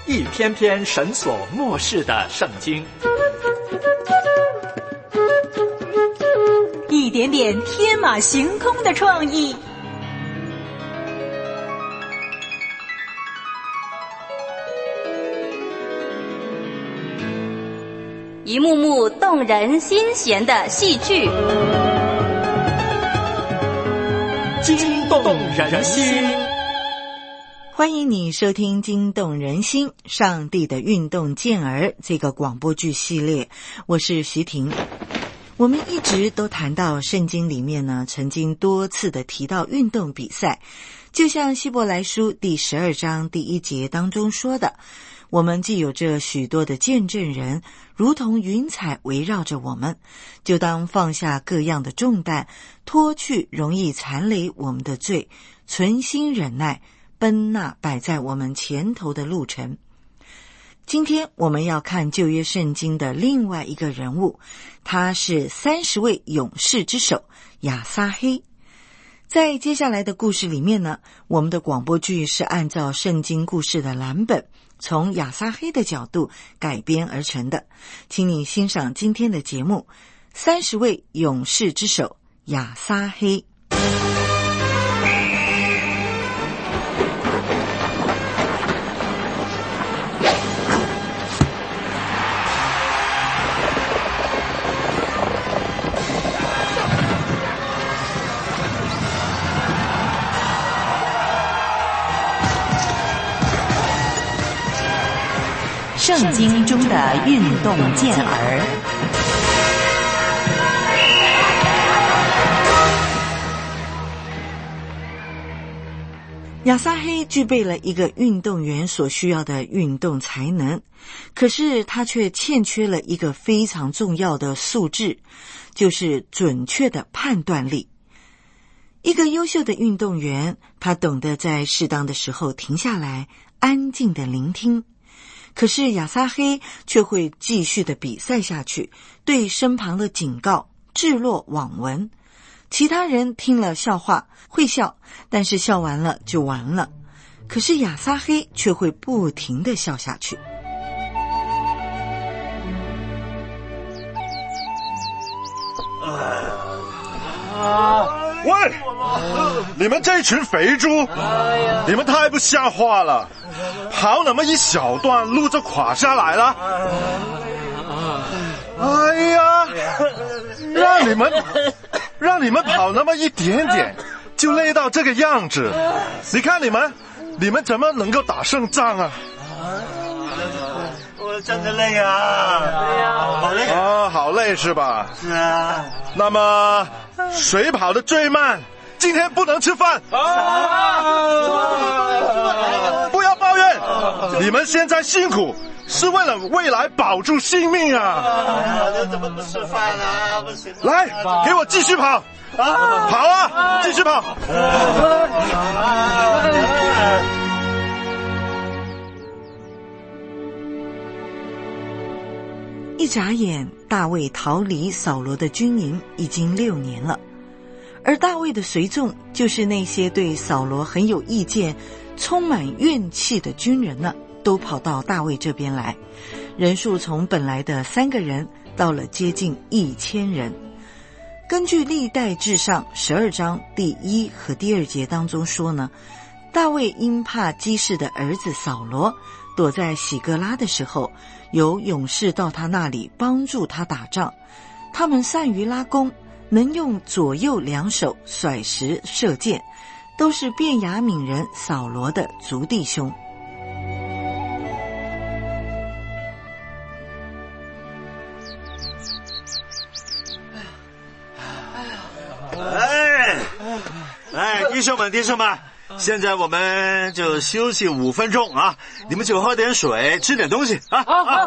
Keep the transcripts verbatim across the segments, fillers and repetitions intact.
一篇篇神所默示的圣经， 一点点天马行空的创意， 一幕幕动人心弦的戏剧， 惊动人心。 欢迎你收听惊动人心上帝的运动健儿这个广播剧系列，我是徐婷。我们一直都谈到圣经里面呢，曾经多次的提到运动比赛，就像希伯来书第十二章第一节当中说的，我们既有这许多的见证人，如同云彩围绕着我们，就当放下各样的重担，脱去容易缠累我们的罪，存心忍耐，奔那摆在我们前头的路程。今天我们要看旧约圣经的另外一个人物，他是三十位勇士之首亚撒黑。在接下来的故事里面呢，我们的广播剧是按照圣经故事的蓝本，从亚撒黑的角度改编而成的。请你欣赏今天的节目，三十位勇士之首亚撒黑。 圣经中的运动健儿。 亚撒黑具备了一个运动员所需要的运动才能，可是他却欠缺了一个非常重要的素质，就是准确的判断力。一个优秀的运动员，他懂得在适当的时候停下来，安静的聆听。可是亚撒黑却会继续的比赛下去，对身旁的警告置若罔闻。其他人听了笑话会笑，但是笑完了就完了。可是亚撒黑却会不停的笑下去。 啊！喂，你们这群肥猪，你们太不像话了，跑那么一小段路就垮下来了。哎呀，让你们让你们跑那么一点点就累到这个样子，你看你们你们怎么能够打胜仗啊？ 我真的累啊！对呀，好累啊，好累是吧？ 是啊。 那么谁跑得最慢，今天不能吃饭。啊！不要抱怨，你们现在辛苦是为了未来保住性命啊！ 这怎么不吃饭啊？不行！ 来，给我继续跑！啊，跑啊，继续跑！ 一眨眼，大卫逃离扫罗的军营已经六年了，而大卫的随从就是那些对扫罗很有意见、充满怨气的军人呢，都跑到大卫这边来，人数从本来的三个人到了接近一千人。根据历代志上十二章第一和第二节当中说呢，大卫因怕基士的儿子扫罗躲在喜各拉的时候，有勇士到他那里帮助他打仗，他们善于拉弓，能用左右两手甩石射箭，都是便雅悯人扫罗的族弟兄。 哎，哎，弟兄们，弟兄们，现在我们就休息五分钟啊！你们就喝点水，吃点东西啊！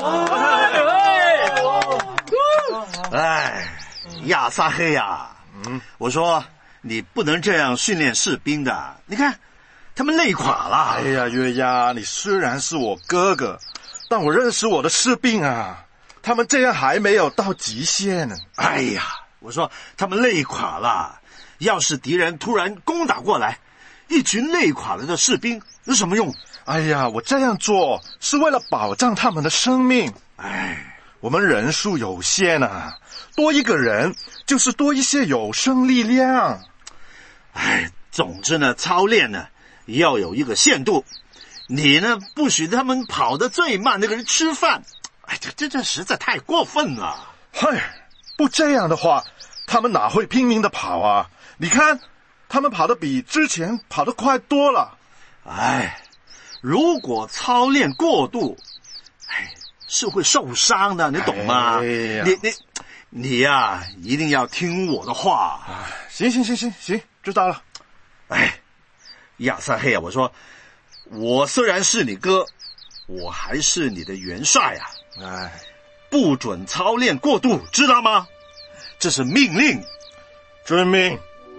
哎，亚撒黑呀，嗯，我说你不能这样训练士兵的，你看他们累垮了。 哎呀，约押，你虽然是我哥哥，但我认识我的士兵啊，他们这样还没有到极限呢。 哎呀，我说他们累垮了，要是敌人突然攻打过来， 一群累垮了的士兵有什么用？ 哎呀，我这样做是为了保障他们的生命。 哎， 我们人数有限啊，多一个人就是多一些有生力量。 哎，总之呢，操练呢要有一个限度。你呢，不许他们跑得最慢那个人吃饭。哎，这这这实在太过分了。 嗨，不这样的话，他们哪会拼命的跑啊？你看，他们跑得比之前跑得快多了。 哎，如果操练过度，哎，是会受伤的，你懂吗？ 哎呀你你你呀、啊，一定要听我的话。 行行行行行，知道了。 哎，亚撒黑啊，我说，我虽然是你哥，我还是你的元帅啊。 哎， 不准操练过度，知道吗？这是命令。 遵命。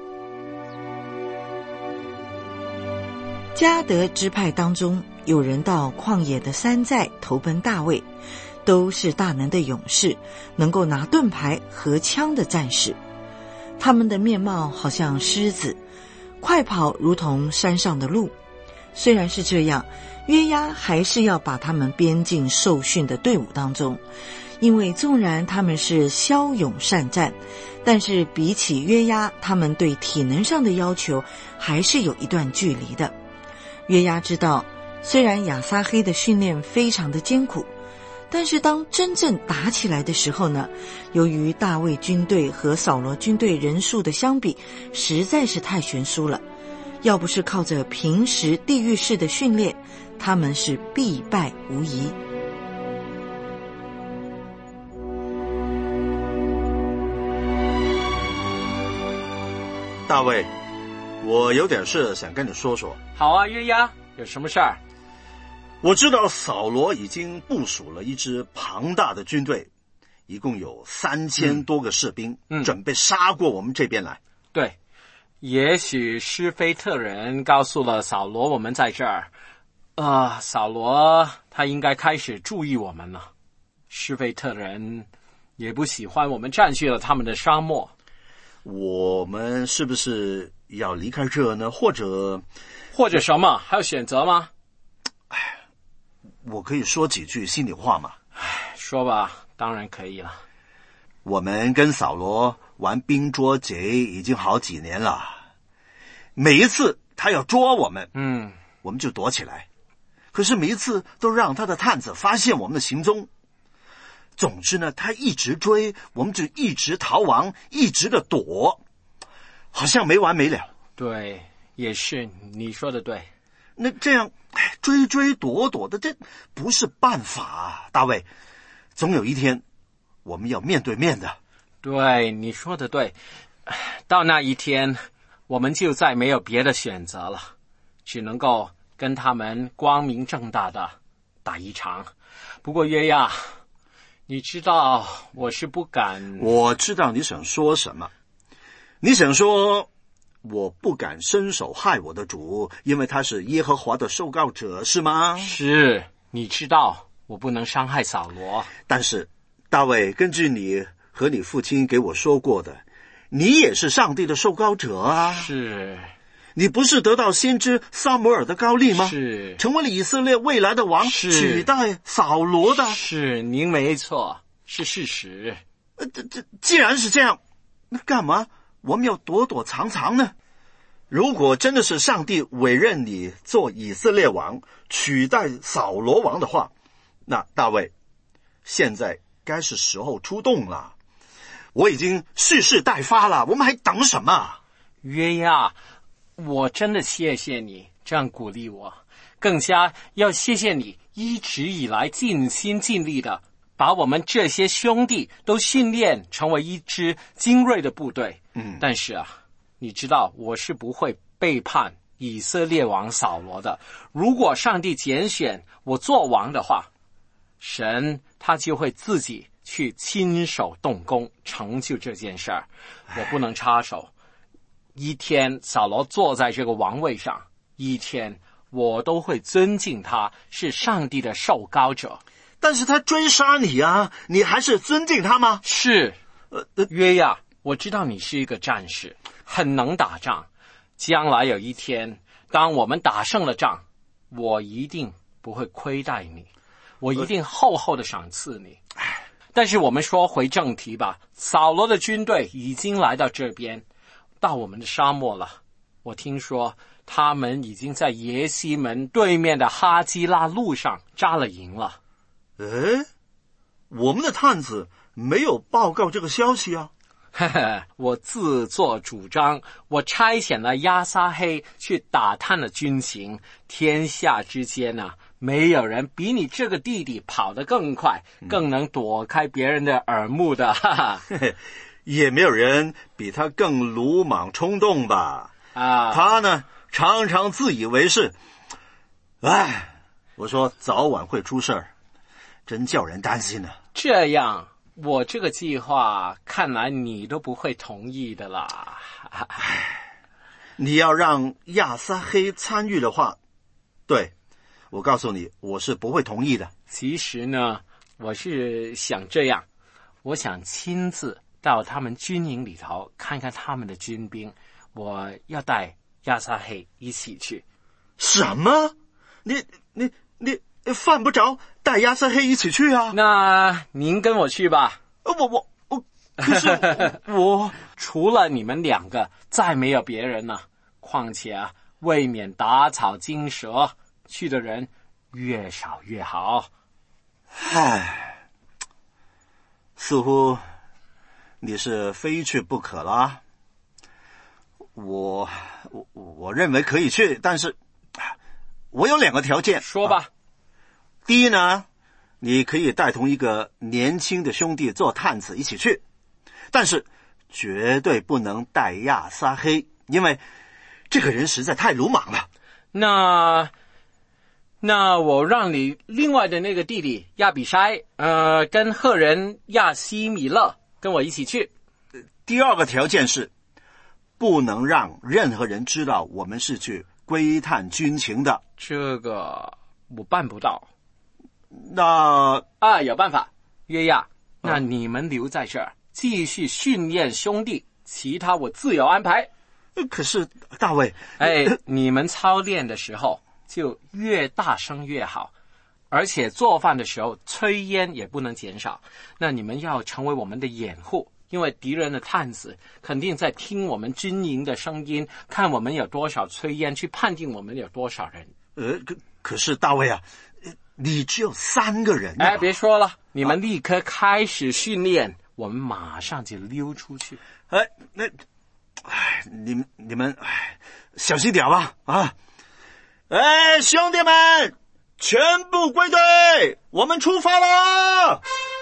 迦得支派当中，有人到旷野的山寨投奔大卫，都是大能的勇士，能够拿盾牌和枪的战士。他们的面貌好像狮子，快跑如同山上的鹿。虽然是这样，约押还是要把他们编进受训的队伍当中，因为纵然他们是骁勇善战，但是比起约押，他们对体能上的要求还是有一段距离的。约押知道，虽然亚撒黑的训练非常的艰苦，但是当真正打起来的时候呢，由于大卫军队和扫罗军队人数的相比实在是太悬殊了，要不是靠着平时地狱式的训练，他们是必败无疑。 大卫，我有点事想跟你说说。 好啊，约押，有什么事儿？ 我知道扫罗已经部署了一支庞大的军队，一共有三千多个士兵， 嗯、 准备杀过我们这边来。 对，也许施菲特人告诉了扫罗我们在这儿，啊、呃，扫罗他应该开始注意我们了。施菲特人也不喜欢我们占据了他们的沙漠。 我们是不是要离开这呢？或者， 或者什么？还有选择吗？ 哎，我可以说几句心里话吗？ 哎，说吧，当然可以了。 我们跟扫罗玩冰捉贼已经好几年了，每一次他要捉我们， 嗯， 我们就躲起来，可是每一次都让他的探子发现我们的行踪。总之呢，他一直追，我们就一直逃亡，一直的躲，好像没完没了。 对，也是，你说的对。 那这样追追躲躲的，这不是办法啊，大卫。总有一天，我们要面对面的。 对，你说的对。到那一天，我们就再没有别的选择了，只能够跟他们光明正大的打一场。不过约押，你知道我是不敢。 我知道你想说什么，你想说我不敢伸手害我的主，因为他是耶和华的受膏者，是吗？ 是，你知道我不能伤害扫罗。 但是大卫，根据你和你父亲给我说过的，你也是上帝的受膏者啊。 是， 你不是得到先知撒母耳的膏立吗？ 是， 成为了以色列未来的王，取代扫罗的。 是，您没错，是事实。 呃，这这既然是这样，那干嘛我们要躲躲藏藏呢？如果真的是上帝委任你做以色列王，取代扫罗王的话，那大卫，现在该是时候出动了。我已经蓄势待发了，我们还等什么？ 约押，我真的谢谢你这样鼓励我，更加要谢谢你一直以来尽心尽力的把我们这些兄弟都训练成为一支精锐的部队。 嗯， 但是啊，你知道我是不会背叛以色列王扫罗的。如果上帝拣选我做王的话，神他就会自己去亲手动工成就这件事儿，我不能插手。一天扫罗坐在这个王位上，一天我都会尊敬他是上帝的受膏者。 但是他追杀你啊，你还是尊敬他吗？ 是，呃，约押，我知道你是一个战士，很能打仗。 将来有一天，当我们打胜了仗，我一定不会亏待你，我一定厚厚的赏赐你。但是我们说回正题吧，扫罗的军队已经来到这边，到我们的沙漠了。我听说他们已经在耶西门对面的哈基拉路上扎了营了。 诶，我们的探子没有报告这个消息啊。 呵呵，我自作主张，我差遣了亚撒黑去打探了军情。天下之间啊，没有人比你这个弟弟跑得更快，更能躲开别人的耳目的，哈哈。 也没有人比他更鲁莽冲动吧？ 啊， 他呢，常常自以为是。哎，我说早晚会出事儿，真叫人担心呢。 这样，我这个计划看来你都不会同意的啦。 你要让亚撒黑参与的话，对，我告诉你，我是不会同意的。 其实呢，我是想这样，我想亲自到他们军营里头看看他们的军兵，我要带亚撒黑一起去。 什么？你你你犯不着带亚撒黑一起去啊？ 那您跟我去吧。 我我我，可是我除了你们两个，再没有别人了。况且啊，未免打草惊蛇，去的人越少越好。 唉，似乎你是非去不可了。我我我认为可以去，但是我有两个条件。 说吧。 啊，第一呢，你可以带同一个年轻的兄弟做探子一起去，但是绝对不能带亚撒黑，因为这个人实在太鲁莽了。 那那我让你另外的那个弟弟亚比筛，呃，跟赫人亚西米勒跟我一起去。 第二个条件是，不能让任何人知道我们是去窥探军情的。 这个我办不到。 那啊，有办法，约亚，那你们留在这儿，继续训练兄弟，其他我自有安排。 可是大卫， 哎，你们操练的时候就越大声越好，而且做饭的时候炊烟也不能减少。那你们要成为我们的掩护，因为敌人的探子肯定在听我们军营的声音，看我们有多少炊烟，去判定我们有多少人。 呃，可可是大卫啊，你只有三个人啊。 哎，别说了，你们立刻开始训练，啊，我们马上就溜出去。 哎，那，哎，你们你们，哎，小心点吧啊！哎，兄弟们，全部归队，我们出发了。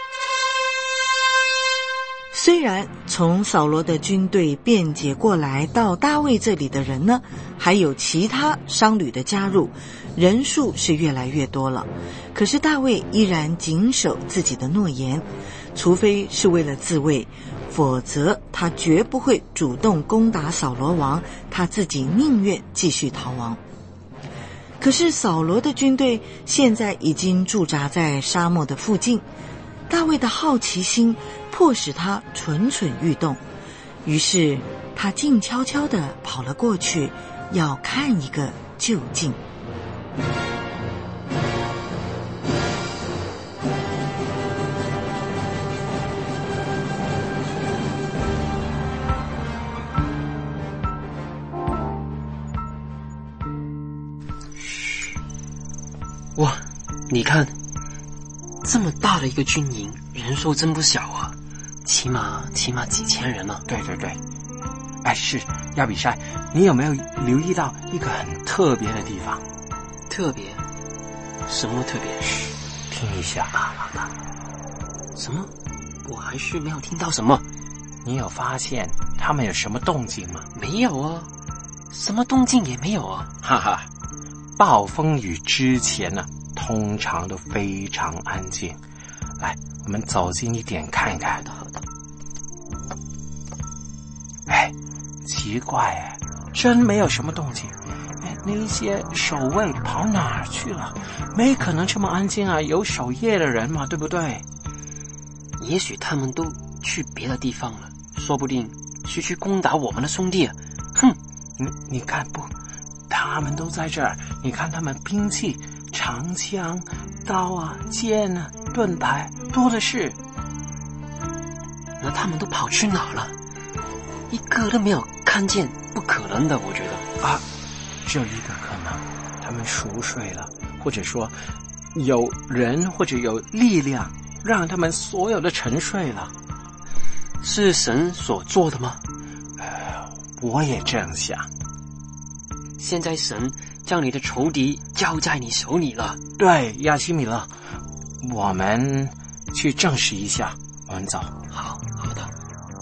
虽然从扫罗的军队便捷过来到大卫这里的人呢，还有其他商旅的加入，人数是越来越多了，可是大卫依然谨守自己的诺言，除非是为了自卫，否则他绝不会主动攻打扫罗王，他自己宁愿继续逃亡。可是扫罗的军队现在已经驻扎在沙漠的附近，大卫的好奇心迫使他蠢蠢欲动，于是他静悄悄地跑了过去，要看一个究竟。 哇，你看，这么大的一个军营，人数真不小啊，起码起码几千人了。 对对对，哎，是亚比筛，你有没有留意到一个很特别的地方？ 特别？什么特别？ 听一下啊。 什么？我还是没有听到什么。 你有发现他们有什么动静吗？ 没有啊，什么动静也没有啊。 哈哈，暴风雨之前呢，通常都非常安静。来，我们走近一点看看。 好的。 哎，奇怪哎，真没有什么动静。哎，那些守卫跑哪儿去了？没可能这么安静啊，有守夜的人嘛，对不对？ 也许他们都去别的地方了，说不定是去攻打我们的兄弟啊。哼， 你你看不，他们都在这儿。你看他们兵器，长枪、刀啊、剑啊、盾牌多的是。 那他们都跑去哪了？一个都没有看见，不可能的，我觉得啊，只有一个可能，他们熟睡了，或者说有人或者有力量让他们所有的沉睡了。 是神所做的吗？ 我也这样想。 现在神将你的仇敌交在你手里了。 对，亚西米勒，我们去证实一下。我们走。 好，好的。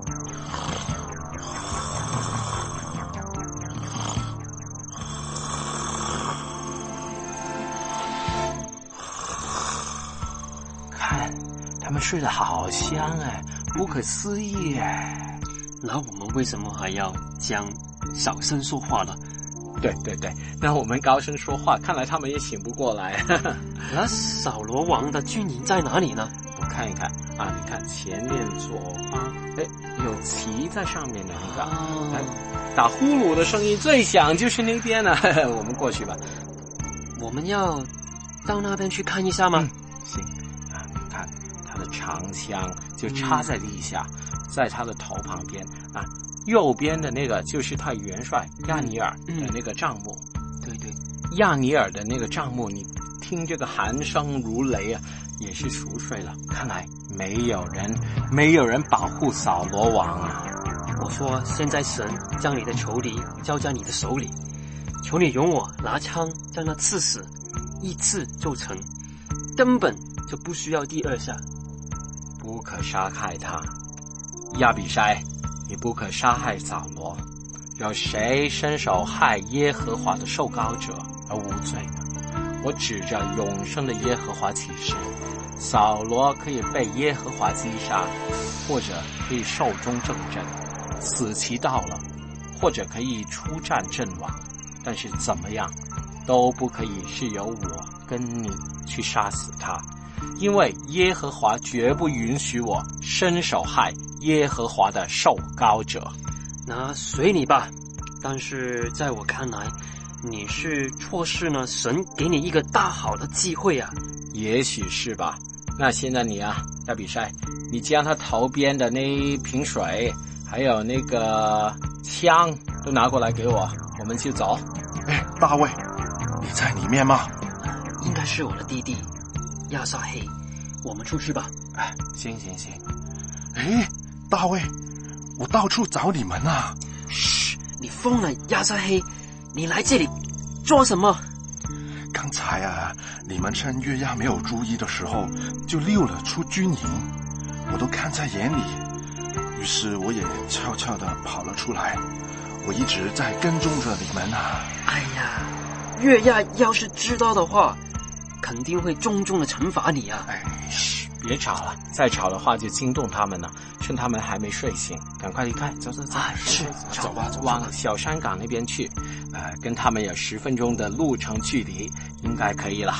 看，他们睡得好香哎，不可思议哎。 那我们为什么还要将小声说话呢？ 对对对，那我们高声说话，看来他们也醒不过来。 那扫罗王的军营在哪里呢？ 我看一看啊，你看前面左方，哎，有旗在上面的那个， 哦、 打呼噜的声音最响就是那边呢。我们过去吧。 我们要到那边去看一下吗？ 嗯、行啊，你看他的长枪就插在地下。嗯，在他的头旁边啊，右边的那个就是他元帅亚尼尔的那个帐幕。 嗯、对对， 亚尼尔的那个帐幕，你听这个鼾声如雷啊，也是熟睡了。看来没有人，没有人保护扫罗王啊。 我说，现在神将你的仇敌交在你的手里，求你容我拿枪将他刺死，一刺就成，根本就不需要第二下。 不可杀害他。亚比筛，你不可杀害扫罗。有谁伸手害耶和华的受膏者而无罪呢？我指着永生的耶和华起誓，扫罗可以被耶和华击杀，或者可以寿终正寝，死期到了，或者可以出战阵亡，但是怎么样都不可以是由我跟你去杀死他，因为耶和华绝不允许我伸手害耶和华的受膏者。 那随你吧，但是在我看来，你是错失了神给你一个大好的机会啊。 也许是吧。那现在你啊，亚比筛，你将他头边的那一瓶水还有那个枪都拿过来给我，我们就走。 哎，大卫，你在里面吗？ 应该是我的弟弟亚撒黑，我们出去吧。 哎，行行行。 哎，大卫，我到处找你们啊！ 嘘，你疯了，亚撒黑，你来这里做什么？ 刚才啊，你们趁约押没有注意的时候，就溜了出军营，我都看在眼里，于是我也悄悄地跑了出来。我一直在跟踪着你们啊！ 哎呀，约押要是知道的话，肯定会重重的惩罚你啊！ 哎，嘘，别吵了，再吵的话就惊动他们了。趁他们还没睡醒，赶快离开，走走走， 哎、是走吧，走吧， 往小山岗那边去。呃，跟他们有十分钟的路程距离，应该可以了。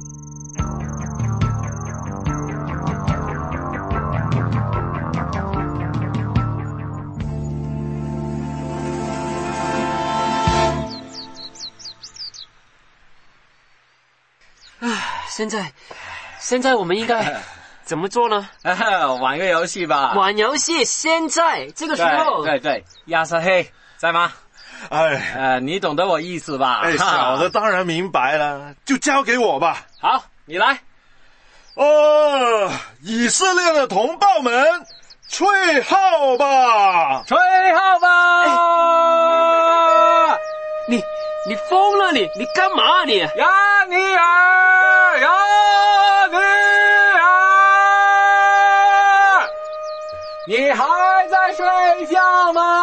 唉，现在，现在我们应该怎么做呢？ 玩个游戏吧。 玩游戏，现在这个时候。 对对对，亚撒黑在吗？ 哎， 呃，你懂得我意思吧？ 哎，小的当然明白了，就交给我吧。 好，你来。 哦，以色列的同胞们，吹号吧！ 吹号吧！ 哎、你你疯了你！你干嘛你？ 亚尼尔，亚尼尔，你还在睡觉吗？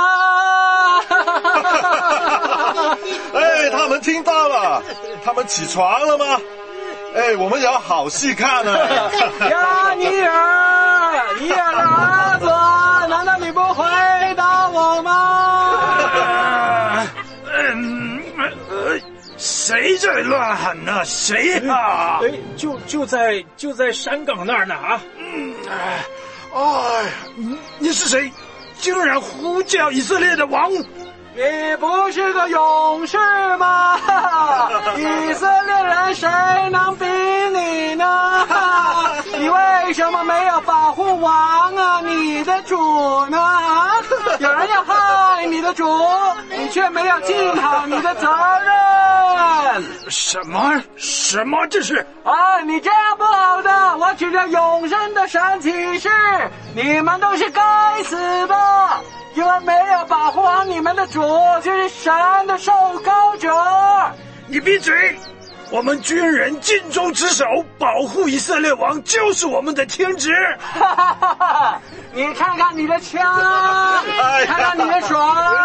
哎，他们听到了，他们起床了吗？哎，我们有好戏看呢。 呀，尼尔，尼尔的儿子，难道你不回答我吗？ 嗯，呃，谁在乱喊呢？谁啊？ 哎，就就在就在山岗那儿呢啊！ 嗯，哎，哎，你你是谁？竟然呼叫以色列的王！ 你不是个勇士吗？以色列人谁能比你呢？你为什么没有保护王啊，你的主呢？有人要害你的主，你却没有尽好你的责任。 什么？什么这是？ 啊，你这样不好的！我指着永生的神起誓，你们都是该死的，因为没有保护好你们的主，就是神的受膏者。 你闭嘴！我们军人尽忠职守，保护以色列王就是我们的天职。 哈哈哈哈！你看看你的枪，看看你的水，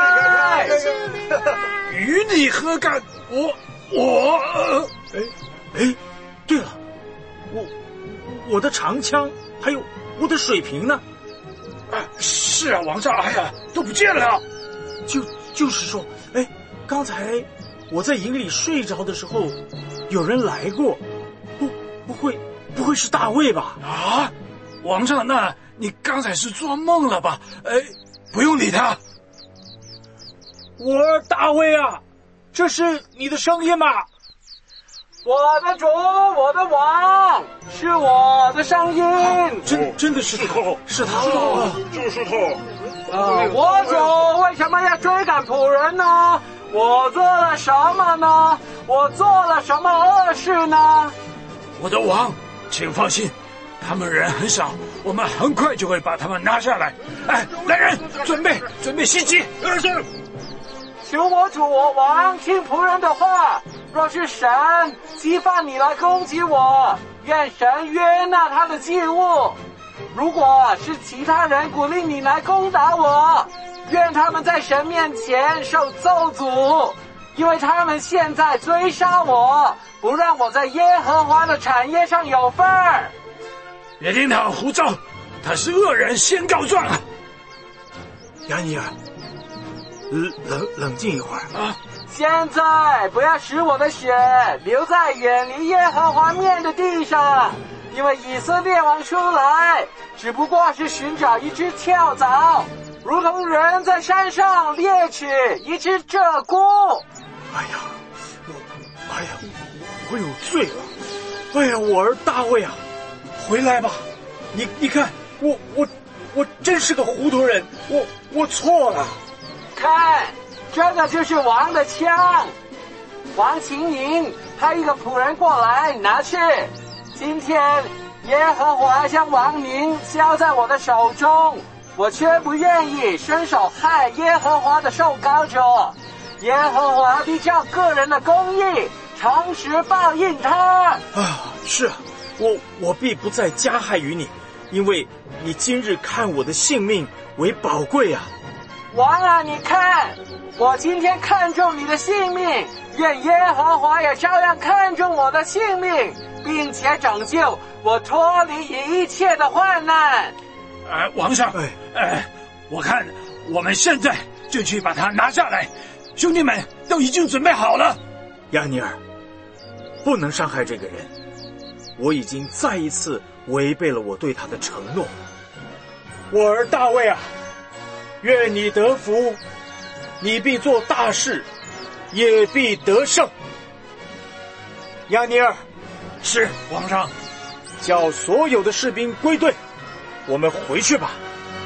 与你何干？我我呃， 哎哎，对了，我我的长枪还有我的水瓶呢？ 啊，是啊，王上，哎呀，都不见了。 就就是说，哎，刚才我在营里睡着的时候，有人来过，不不会不会是大卫吧？ 啊，王上，那你刚才是做梦了吧？哎，不用理他。 我儿大卫啊，这是你的声音吗？我的主，我的王，是我的声音。啊、真真的是他，是他， 啊、就是他。 啊，我主为什么要追赶仆人呢？我做了什么呢？我做了什么恶事呢？ 我的王，请放心，他们人很少，我们很快就会把他们拿下来。哎，来人，准备准备袭击！是。 求我主我王听仆人的话，若是神激发你来攻击我，愿神悦纳他的祭物；如果是其他人鼓励你来攻打我，愿他们在神面前受咒诅，因为他们现在追杀我，不让我在耶和华的产业上有份儿。 别听他胡诌，他是恶人先告状啊！ 亚尼尔，冷冷冷静一会儿啊！ 现在不要使我的血流在远离耶和华面的地上，因为以色列王出来只不过是寻找一只跳蚤，如同人在山上猎取一只鹧鸪。哎呀，我，哎呀，我有罪了！哎呀，我儿大卫啊，回来吧！你你看，我我我真是个糊涂人，我我错了。看，这个就是王的枪。王请您派一个仆人过来拿去。今天耶和华将王您交在我的手中，我却不愿意伸手害耶和华的受膏者。耶和华必照个人的公义诚实报应他。啊，是啊，我我必不再加害于你，因为你今日看我的性命为宝贵啊。王啊，你看，我今天看重你的性命，愿耶和华也照样看重我的性命，并且拯救我脱离一切的患难。 呃，王上，哎，呃，我看我们现在就去把他拿下来，兄弟们都已经准备好了。 亚尼尔，不能伤害这个人，我已经再一次违背了我对他的承诺。我儿大卫啊，愿你得福，你必做大事，也必得胜。亚尼尔， 是皇上， 叫所有的士兵归队，我们回去吧。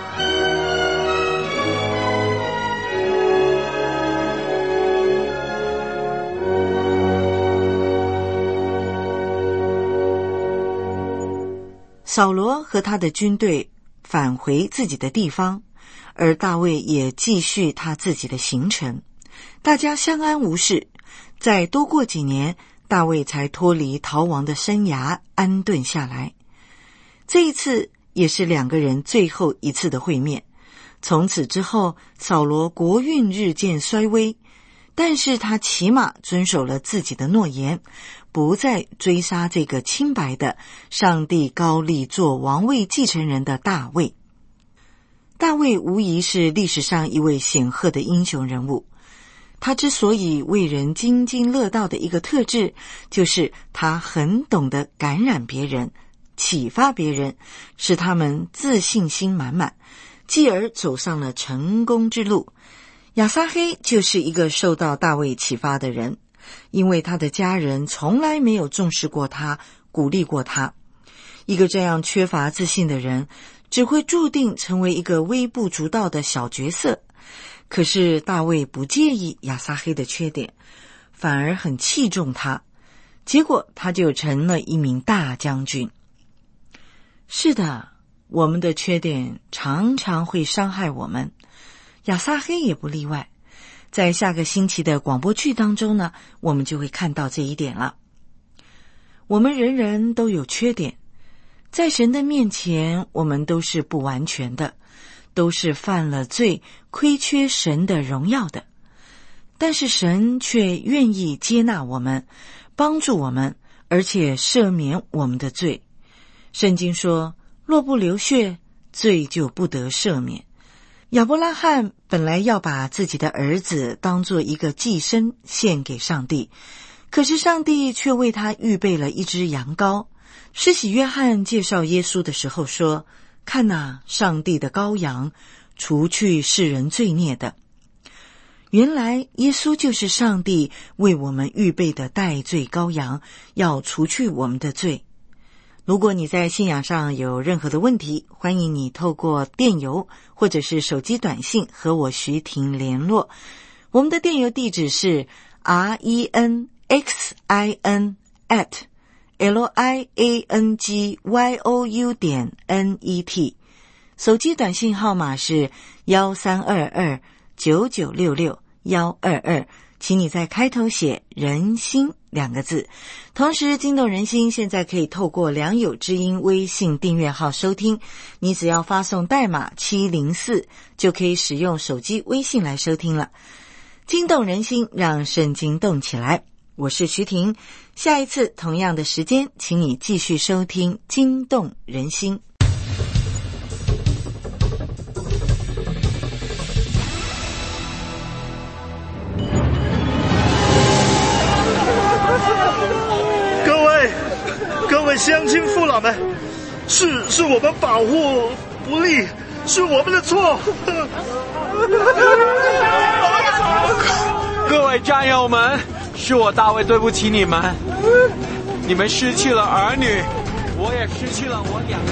扫罗和他的军队返回自己的地方，而大卫也继续他自己的行程，大家相安无事。再多过几年，大卫才脱离逃亡的生涯，安顿下来。这一次也是两个人最后一次的会面。从此之后，扫罗国运日渐衰微，但是他起码遵守了自己的诺言，不再追杀这个清白的上帝高立做王位继承人的大卫。大卫无疑是历史上一位显赫的英雄人物，他之所以为人津津乐道的一个特质，就是他很懂得感染别人，启发别人，使他们自信心满满，继而走上了成功之路。 亚撒黑就是一个受到大卫启发的人，因为他的家人从来没有重视过他，鼓励过他。一个这样缺乏自信的人，只会注定成为一个微不足道的小角色。可是大卫不介意亚撒黑的缺点，反而很器重他，结果他就成了一名大将军。是的，我们的缺点常常会伤害我们，亚撒黑也不例外。在下个星期的广播剧当中呢，我们就会看到这一点了。我们人人都有缺点，在神的面前，我们都是不完全的，都是犯了罪，亏缺神的荣耀的。但是神却愿意接纳我们，帮助我们，而且赦免我们的罪。圣经说，若不流血，罪就不得赦免。亚伯拉罕本来要把自己的儿子当作一个祭牲献给上帝，可是上帝却为他预备了一只羊羔。施洗约翰介绍耶稣的时候说，看哪，上帝的羔羊，除去世人罪孽的。原来耶稣就是上帝为我们预备的代罪羔羊，要除去我们的罪。如果你在信仰上有任何的问题，欢迎你透过电邮或者是手机短信和我徐婷联络。我们的电邮地址是 r e n x i n at l i a n g y o u 点 n e t， 手机短信号码是一三二二九九六六一二二，请你在开头写人心两个字。同时惊动人心现在可以透过良友之音微信订阅号收听，你只要发送代码七零四就可以使用手机微信来收听了。惊动人心，让圣经动起来。我是徐婷，下一次同样的时间，请你继续收听惊动人心。 各位乡亲父老们，是是我们保护不力，是我们的错。 各位战友们，是我大卫对不起你们，你们失去了儿女，我也失去了我两个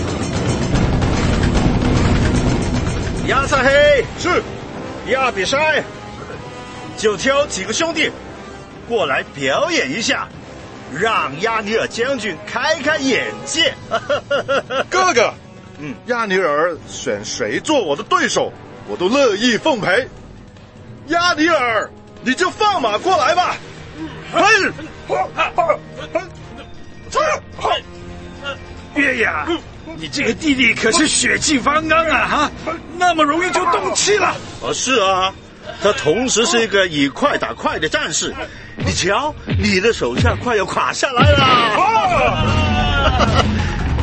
妻子。 亚撒黑是亚比筛，就挑几个兄弟过来表演一下，让亚尼尔将军开开眼界。 哥哥，嗯，亚尼尔选谁做我的对手，我都乐意奉陪。亚尼尔，你就放马过来吧。 月牙，你这个弟弟可是血气方刚啊！哈，那么容易就动气了。 哦，是啊，他同时是一个以快打快的战士。你瞧，你的手下快要垮下来了。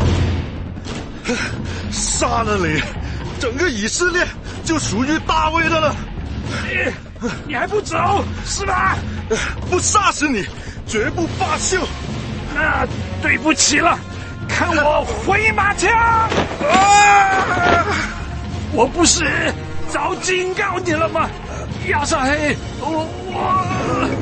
杀了你，整个以色列就属于大卫的了。 你你还不走是吧？ 不杀死你，绝不罢休。 那对不起了，看我回马枪！啊！我不是早警告你了吗？亚撒黑，我我。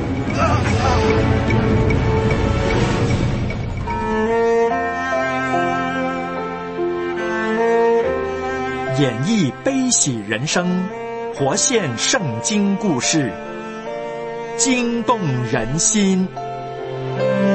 演绎悲喜人生，活现圣经故事，惊动人心。